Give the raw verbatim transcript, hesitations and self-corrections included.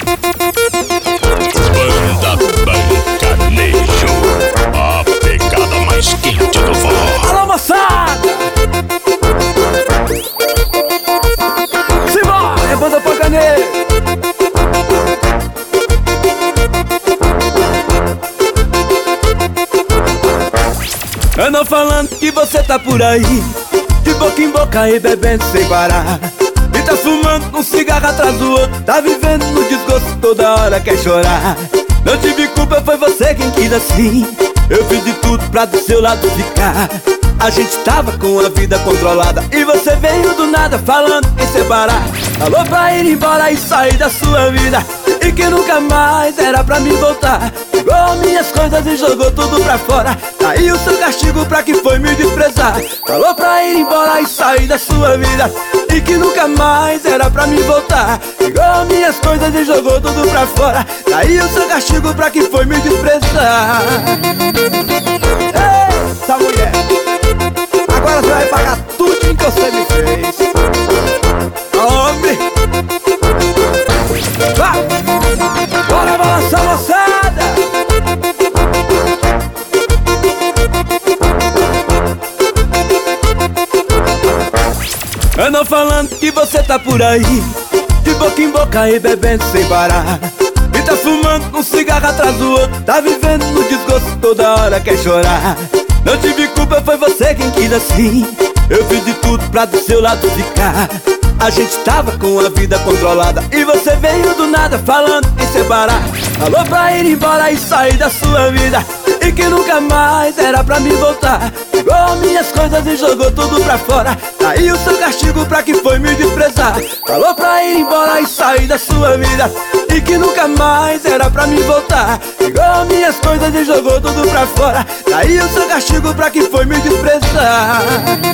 Banda Bancanejo, a pegada mais quente do forró. Alô, moçada! Simbora, é Banda Bancanejo. Andam falando que você tá por aí, de boca em boca e bebendo sem parar. E tá fumando um cigarro atrás do outro, tá vivendo no desgosto, toda hora quer chorar. Não tive culpa, foi você quem quis assim. Eu fiz de tudo pra do seu lado ficar. A gente tava com a vida controlada e você veio do nada falando em separar. Falou pra ir embora e sair da sua vida, e que nunca mais era pra me voltar. Pegou minhas coisas e jogou tudo pra fora. Tá aí o seu castigo pra que foi me desprezar. Falou pra ir embora e sair da sua vida, e que nunca mais era pra me voltar. Pegou minhas coisas e jogou tudo pra fora. Tá aí o seu castigo pra que foi me desprezar. Eita mulher, agora você vai pagar tudo que você me fez. Homem, vai! Bora balançar, moçada! Andam falando que você tá por aí, de boca em boca e bebendo sem parar. E tá fumando um cigarro atrás do outro, tá vivendo no desgosto, toda hora quer chorar. Não tive culpa, foi você quem quis assim. Eu fiz de tudo pra do seu lado ficar. A gente tava com a vida controlada e você veio do nada falando em separar. Falou pra ir embora e sair da sua vida, e que nunca mais era pra me voltar. Pegou minhas coisas e jogou tudo pra fora. Tá aí o seu castigo pra que foi me desprezar. Falou pra ir embora e sair da sua vida, e que nunca mais era pra me voltar. Pegou minhas coisas e jogou tudo pra fora. Tá aí o seu castigo pra que foi me desprezar.